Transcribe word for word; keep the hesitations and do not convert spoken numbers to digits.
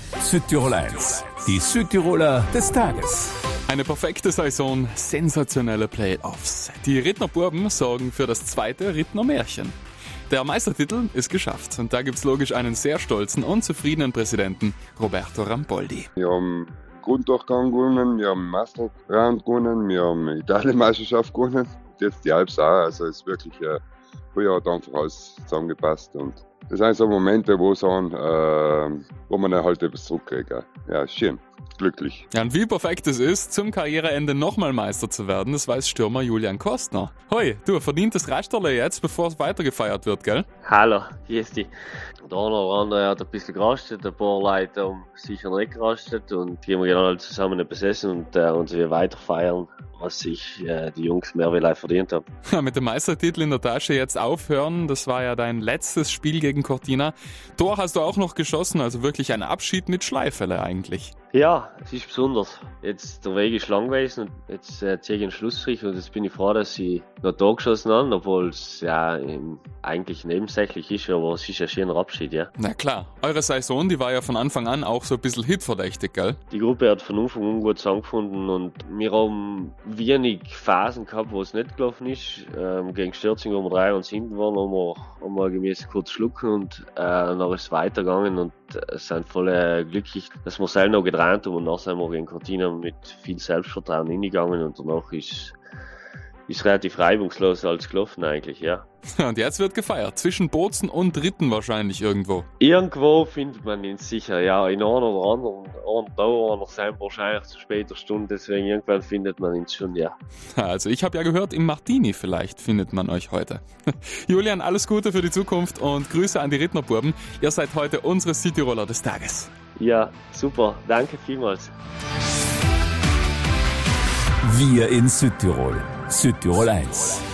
Südtirol eins, die Südtiroler des Tages. Eine perfekte Saison, sensationelle Playoffs. Die Rittner Buben sorgen für das zweite Rittner Märchen. Der Meistertitel ist geschafft und da gibt's logisch einen sehr stolzen und zufriedenen Präsidenten, Roberto Ramboldi. Wir haben Grunddurchgang gewonnen, wir haben Masterround gewonnen, wir haben Italienmeisterschaft gewonnen, jetzt die Alps auch. Also es ist wirklich, äh, früher hat einfach alles zusammengepasst und das sind so Momente, wo, sagen, äh, wo man dann halt etwas zurückkriegt. Ja, schön, glücklich. Ja, und wie perfekt es ist, zum Karriereende nochmal Meister zu werden, das weiß Stürmer Julian Kostner. Hoi, du, verdientes Rasterle jetzt, bevor es weiter gefeiert wird, gell? Hallo, hier ist die. Der eine oder andere hat ein bisschen gerastet, ein paar Leute haben sicher nicht gerastet und die haben wir alle zusammen besessen und äh, uns wieder weiter feiern, was sich äh, die Jungs mehr wie verdient haben. Ja, mit dem Meistertitel in der Tasche jetzt aufhören, das war ja dein letztes Spiel gegen Cortina. Tor hast du auch noch geschossen, also wirklich ein Abschied mit Schleifele eigentlich. Ja, es ist besonders. Jetzt der Weg ist lang gewesen und jetzt äh, ziehe ich einen Schlussstrich und jetzt bin ich froh, dass ich noch da geschossen habe, obwohl es ja ähm, eigentlich nebensächlich ist, aber es ist ein schöner Abschied, ja. Na klar, eure Saison, die war ja von Anfang an auch so ein bisschen hitverdächtig, gell? Die Gruppe hat von Anfang an gut zusammengefunden und wir haben wenig Phasen gehabt, wo es nicht gelaufen ist. Ähm, gegen Stürzing, wo wir drei und hinten waren, haben wir, haben wir gemäß kurz schlucken und äh, dann ist es weitergegangen und äh, sind voll äh, glücklich, dass wir selber noch gedreht haben und dann sind wir gegen Cortina mit viel Selbstvertrauen hingegangen und danach ist ist relativ reibungslos als gelaufen eigentlich, ja. Und jetzt wird gefeiert, zwischen Bozen und Ritten wahrscheinlich irgendwo. Irgendwo findet man ihn sicher, ja, in einer oder anderen, einer da, einer sein wahrscheinlich zu später Stunde, deswegen irgendwann findet man ihn schon, ja. Also ich habe ja gehört, im Martini vielleicht findet man euch heute. Julian, alles Gute für die Zukunft und Grüße an die Rittner Buben. Ihr seid heute unsere Südtiroler des Tages. Ja, super, danke vielmals. Wir in Südtirol, Südtirol eins.